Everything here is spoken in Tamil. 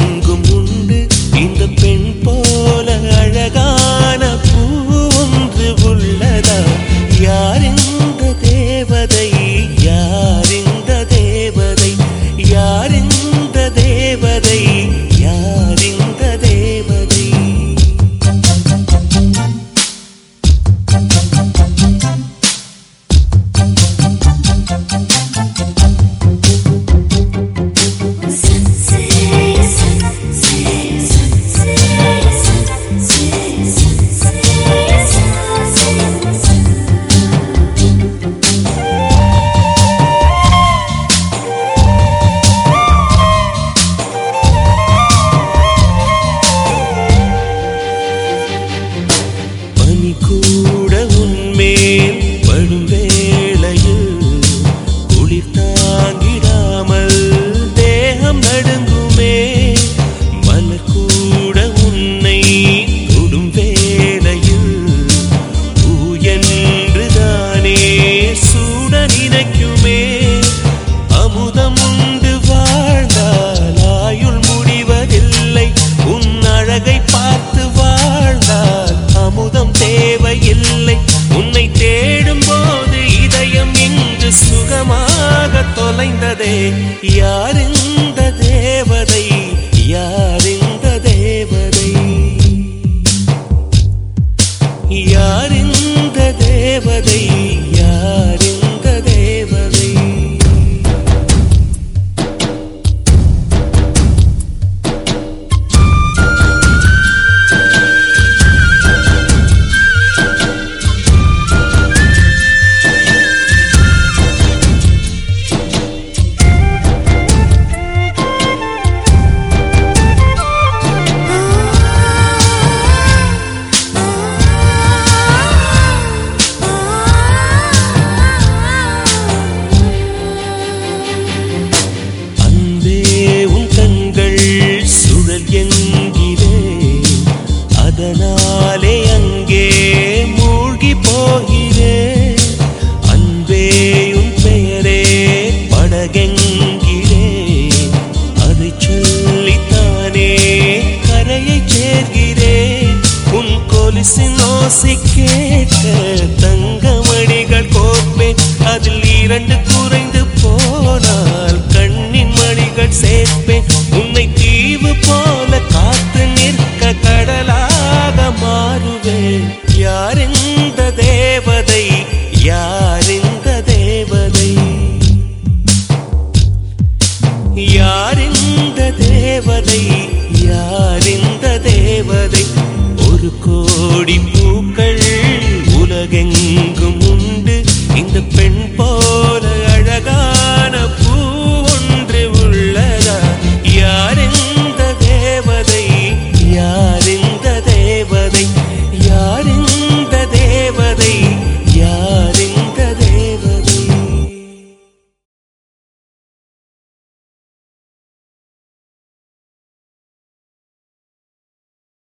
உலகெங்கும் உண்டு இந்த பெண் போல அழகான பூ ஒன்று உள்ளதா? யார் இந்த தேவதை? யார் இந்த தேவதை? யார் இந்த தேவதை? யார் இந்த தேவதை? கூட உன்மேல் படும் வேளையில் குளிர் தாங்கிடாமல் தேகம் நடுங்குமே. மலர் கூட உன்னை தொடும் வேளையில் பூ என்றுதானே சூட நினைக்குமே. அமுதம் உண்டு வாழ்ந்தால் ஆயுள் முடிவதில்லை. உன் அழகை பார்த்து வாழ்ந்தால் அமுதம் தேவையில்லை. உன்னை தேடும் போது இதயம் இங்கு சுகமாக தொலைந்ததே. யார் இந்த தேவதை? யார் இந்த தேவதை? யார் இந்த தேவதை? யார் இந்த தேவதை? அதனாலே அங்கே மூழ்கி போகிறேன். அன்பே உன் பெயரே படகெங்கிலே அதை சொல்லித்தானே கரையை சேர்கிறேன். உன் கொலுசின் ஓசை கேட்க தங்கமணிகள் கோப்பேன். அதில் 2 குறைந்து போனால் கண்ணின் மணிகள் சேர்ப்பேன். உன்னை தீவு போல காத்து நிற்க கடலாக மாறுவேன். யார் இந்த தேவதை? யார் இந்த தேவதை? யார் இந்த தேவதை? யார் இந்த தேவதை? ஒரு கோடி பூக்கள் உலகெங்கும் உண்டு இந்த பெண் போல அழகான பூ ஒன்று உள்ளதா? யார் இந்த தேவதை? யார் இந்த தேவதை? யார்